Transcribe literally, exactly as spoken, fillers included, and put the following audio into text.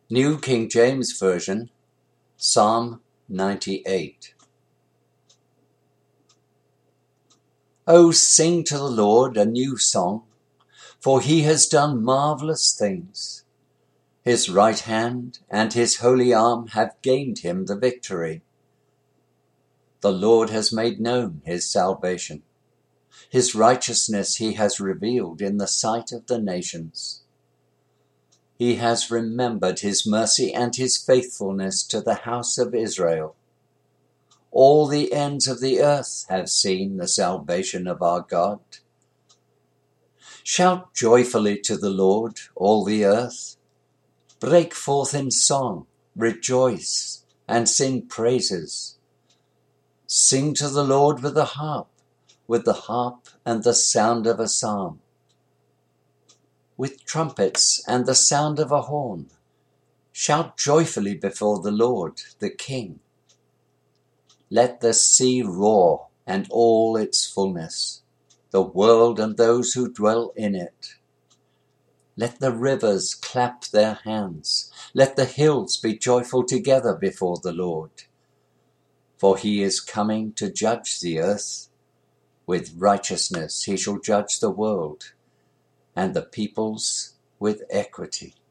New King James Version, Psalm ninety-eight. O sing to the Lord a new song, for he has done marvellous things. His right hand and his holy arm have gained him the victory. The Lord has made known his salvation. His righteousness he has revealed in the sight of the nations. He has remembered his mercy and his faithfulness to the house of Israel. All the ends of the earth have seen the salvation of our God. Shout joyfully to the Lord, all the earth. Break forth in song, rejoice, and sing praises. Sing to the Lord with the harp, with the harp and the sound of a psalm, with trumpets and the sound of a horn. Shout joyfully before the Lord, the King. Let the sea roar and all its fullness, the world and those who dwell in it. Let the rivers clap their hands. Let the hills be joyful together before the Lord. For he is coming to judge the earth. With righteousness he shall judge the world, and the peoples with equity.